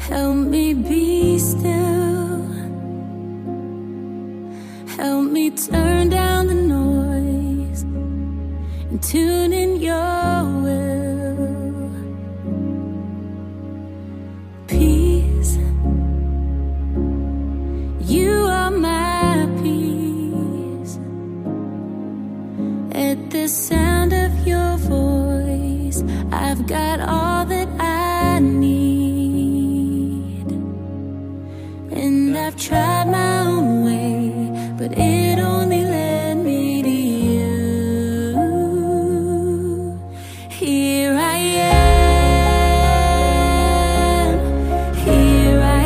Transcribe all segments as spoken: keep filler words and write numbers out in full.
Help me be still. Help me turn down the noise and tune in your will. Peace, you are my peace. At the sound of your voice, I've got all that I need. And I've tried my own way, but it only led me to you. Here I am, here I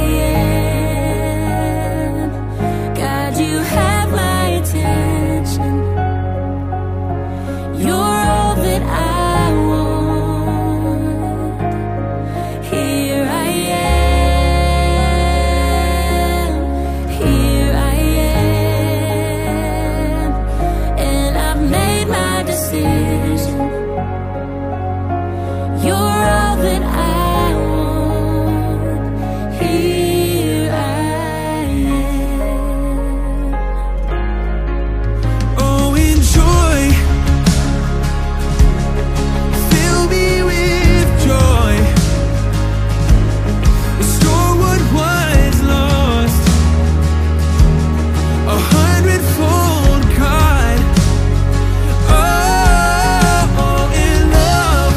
am. God, you have my attention. You're all that I want. Here I am, here I am. And I've made my decision. You're all that I want. Here I am. Oh, enjoy. Fill me with joy. Restore what was lost. A hundredfold, God. Oh, in love.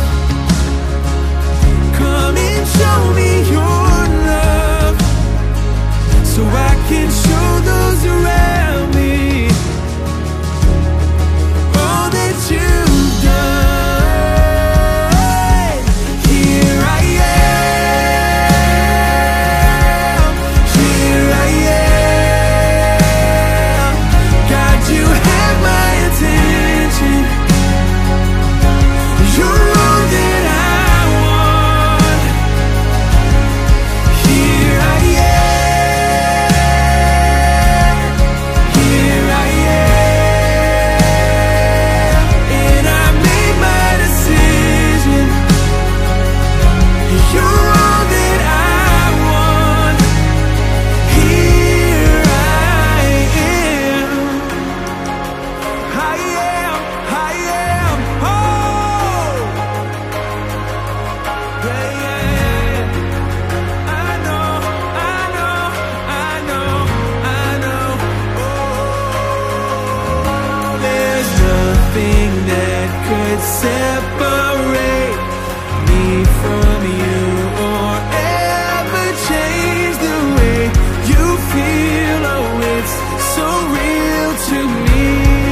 Come and show me your love, so I can show those around me all that you've done. Here I am, here I am. God, you have my attention. You're all that I want. Here I am, here I am. And I made my decision. You're all that I want. Here I am. I am, I am. Oh, yeah, yeah. I know, I know, I know, I know. Oh, there's nothing that could separate me from you or ever change the way you feel. Oh, it's so real to me.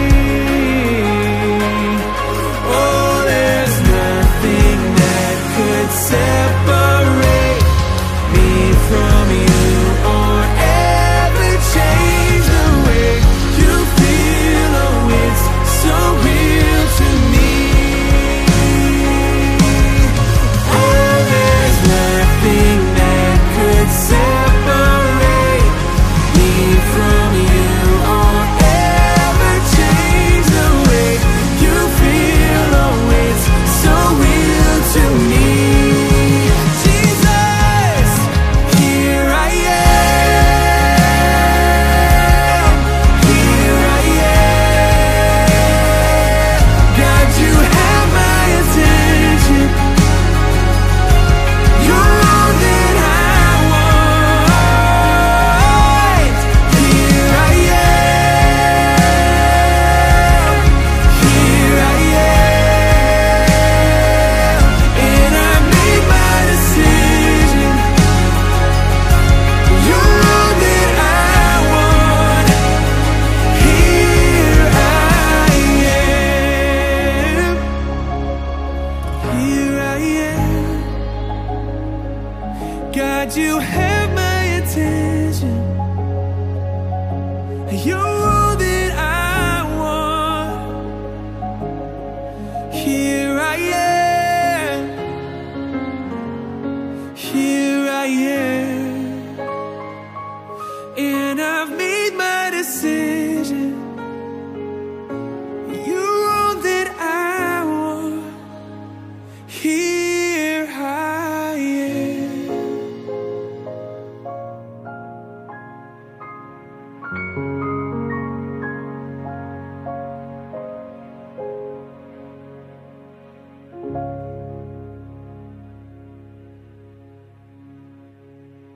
Oh, there's nothing that could separate me from you or ever change the way you feel. Oh, it's so real to me. Oh, there's nothing that could separate me from you or ever change the way you feel. Oh, it's so real to me. Jesus, here I am, here I am. God, you have my attention. You're all that I want. Here I am, here I am. And I made my decision. You're all that I want. Here I am, here I am. God, you have my attention. You're all that I want. Here I am, here I am.